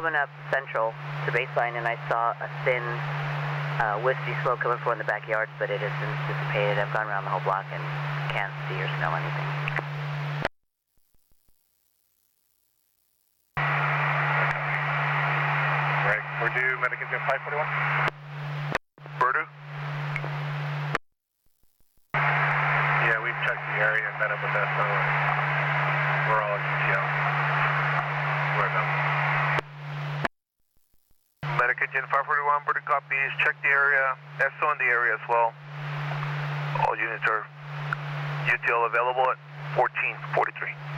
coming up central to baseline, and I saw a thin, wispy smoke coming from the backyard, but it has since dissipated. I've gone around the whole block and can't see or smell anything. Right, we're due medic engine 541. Purdue? Yeah, we've checked the area and met up with SO. We're all at GTO. We're done. Medic engine 541, Purdue copies. Check the area. SO in the area as well. All units are UTL available at 1443.